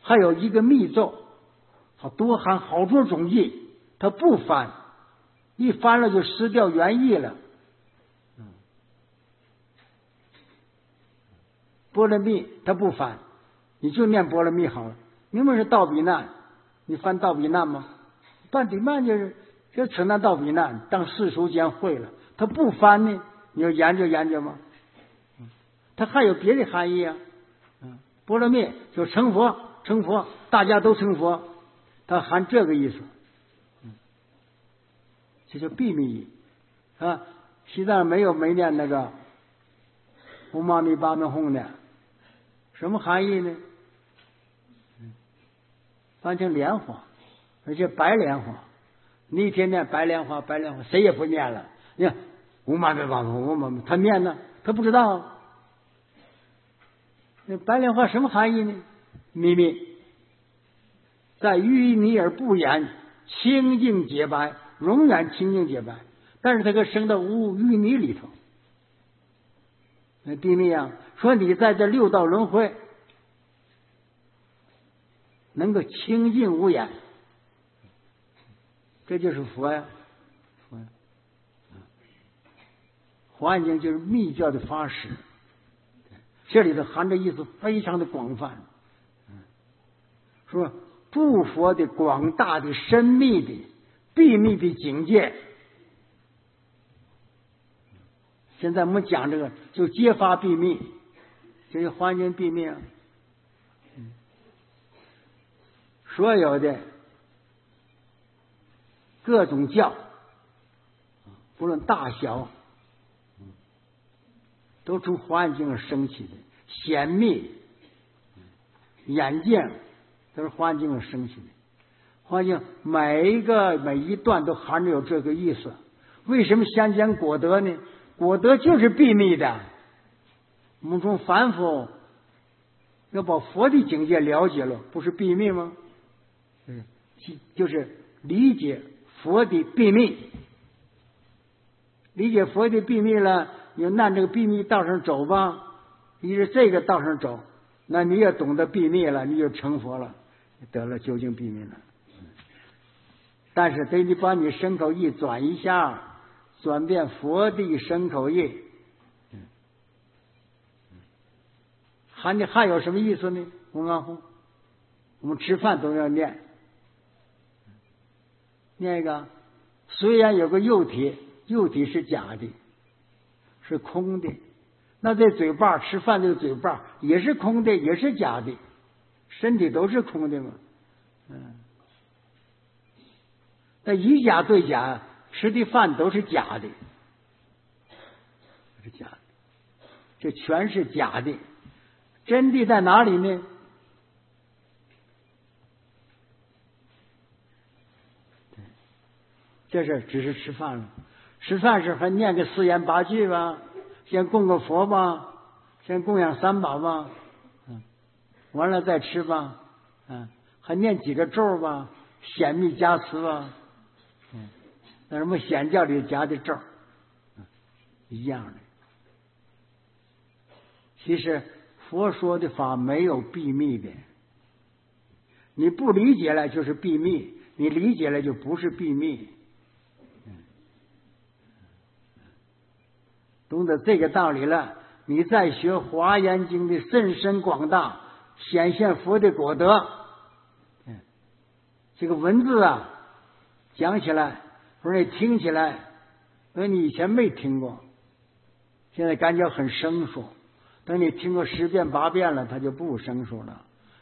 还有一个密咒，它多含好多种意，它不翻，一翻了就失掉原意了。波罗蜜它不翻，你就念波罗蜜好了。明明是道比难，你翻道比难吗？道比难就承担道比难，当世俗间会了。它不翻呢，你要研究研究吗？它还有别的含义啊。波罗蜜就成佛，成佛，大家都成佛，它含这个意思。这叫秘密意啊。西藏没念那个唵嘛咪巴咪吽的，什么含义呢？翻成莲花，而且白莲花。你一天念白莲花，白莲花，谁也不念了。你看唵嘛咪巴咪吽，唵嘛咪，他念呢，他不知道。那白莲花什么含义呢？秘密，在于你而不言，清净洁白，永远清净洁白。但是它可生到无淤泥里头。那秘密啊，说你在这六道轮回能够清净无染，这就是佛呀。佛呀，华严经就是密教的法师，这里头含着意思非常的广泛。说诸佛的广大的深密的秘密的境界。现在我们讲这个就揭发秘密，这是华严经秘密啊。所有的各种教，不论大小，都从华严经上升起的。显密、眼镜都是华严经上升起的。华严经每一段都含着有这个意思。为什么先讲果德呢？果德就是秘密的。我们从凡夫要把佛的境界了解了，不是秘密吗？就是理解佛的秘密。理解佛的秘密了，你就按这个秘密道上走吧。你是这个道上走，那你也懂得秘密了，你就成佛了，得了究竟秘密了。但是得你把你身口意转一下，转变佛的身口意。还有什么意思呢？我们吃饭都要念一个，虽然有个肉体是假的，是空的。那这嘴巴吃饭，这个嘴巴也是空的，也是假的，身体都是空的嘛。那以假对假，吃的饭都是假的，是假的，这全是假的。真谛在哪里呢？这是只是吃饭了，吃饭时还念个四言八句吧。先供个佛吧，先供养三宝吧，完了再吃吧，还念几个咒吧，显密加持吧，那什么显教里加的咒，一样的。其实佛说的法没有秘密的，你不理解了就是秘密，你理解了就不是秘密。懂得这个道理了，你再学华严经的甚深广大，显现佛的果德。这个文字啊，讲起来或者听起来，你以前没听过，现在感觉很生疏。等你听过10遍8遍了，它就不生疏了。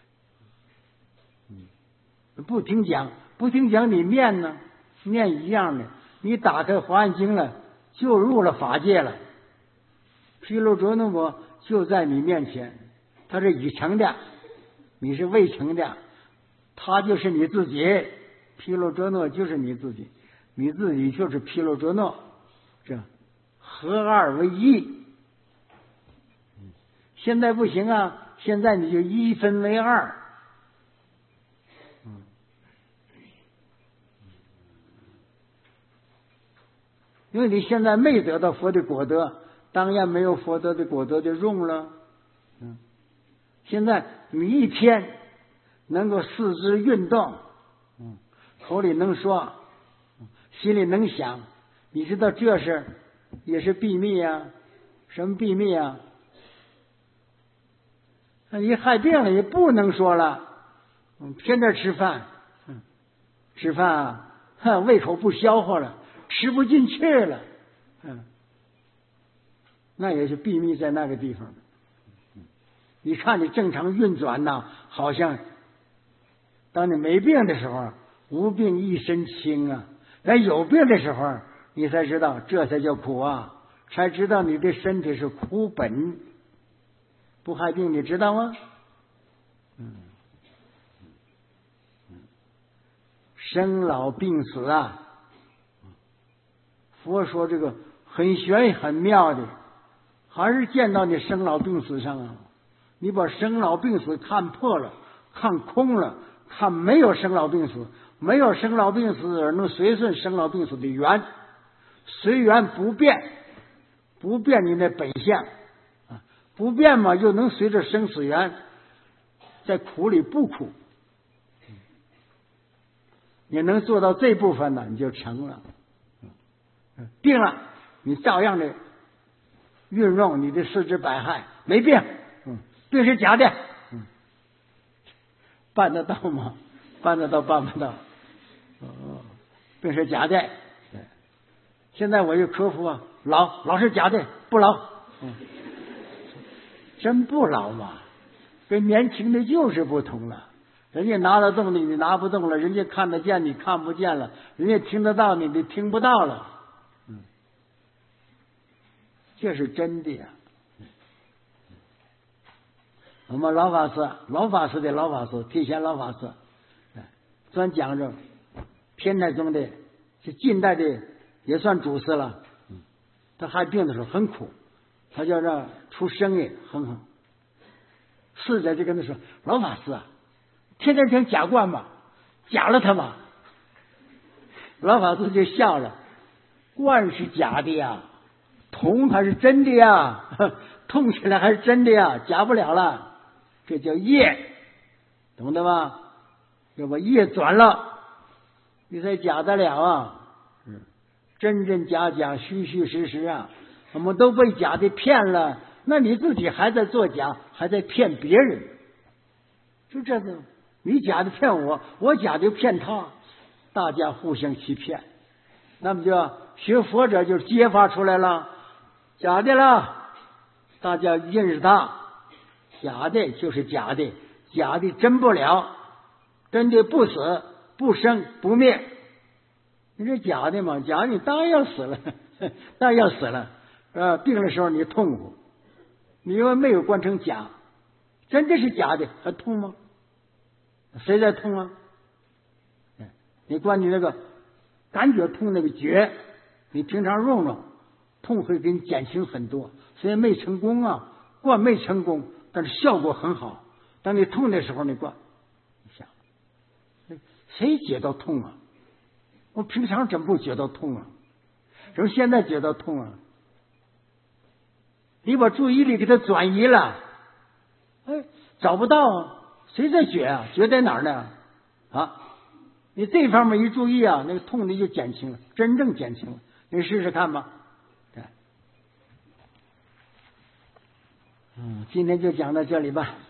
不听讲你念呢，念一样的。你打开华严经了，就入了法界了。毗卢遮那佛就在你面前，他是已成的，你是未成的，他就是你自己。毗卢遮那就是你自己，你自己就是毗卢遮那，这合二为一。现在不行啊，现在你就一分为二。因为你现在没得到佛的果德，当然没有佛德的果德的用了。现在你一天能够四肢运动，口里能说，心里能想，你知道这是也是秘密啊？什么秘密啊？你害病了也不能说了，天天吃饭，吃饭啊，胃口不消化了，吃不进去了，那也是秘密在那个地方。你看你正常运转呐，好像当你没病的时候，无病一身轻啊；但有病的时候，你才知道这才叫苦啊，才知道你的身体是苦本。不害病，你知道吗？生老病死啊，佛说这个很玄很妙的，还是见到你生老病死上啊。你把生老病死看破了，看空了，看没有生老病死，没有生老病死而能随顺生老病死的缘，随缘不变，不变你的本相，不变嘛，又能随着生死缘，在苦里不苦。你能做到这部分呢，你就成了。病了，你照样的运用你的四肢百骸，没病。病是假的，办得到吗？办得到，办不到。病是假的。现在我就克服啊，老是假的，不老。真不老嘛？跟年轻的就是不同了。人家拿得动你，你拿不动了；人家看得见，你看不见了；人家听得到你，你听不到了。这是真的呀。我们老法师的老法师，提贤老法师，专讲着天台宗的，是近代的，也算祖师了。他还病的时候很苦，他叫这出声音很好。侍者就跟他说：“老法师啊，天天听假灌吧，假了他吧。”老法师就笑了：“灌是假的呀，痛还是真的呀？痛起来还是真的呀？假不了了。这叫业，懂得吗？要把业转了，你才假得了啊！真真假假，虚虚实实啊！我们都被假的骗了，那你自己还在作假，还在骗别人，就这个，你假的骗我，我假的骗他，大家互相欺骗。那么就学佛者就揭发出来了，假的了，大家认识他。假的就是假的，假的真不了，真的不死不生不灭。你这假的嘛，假的你当然要死了，当然要死了。病的时候你痛苦，你因为没有观成假，真的是假的，还痛吗？谁在痛啊？你观你那个感觉痛那个觉，你平常用用，痛会给你减轻很多。虽然没成功啊，观没成功。但是效果很好。当你痛的时候，你观一下，谁觉到痛啊？我平常怎么不觉到痛啊？怎么现在觉到痛啊？你把注意力给它转移了，找不到啊，谁在觉啊？觉在哪儿呢？啊，你这方面一注意啊，那个痛的就减轻了，真正减轻了。你试试看吧。今天就讲到这里吧。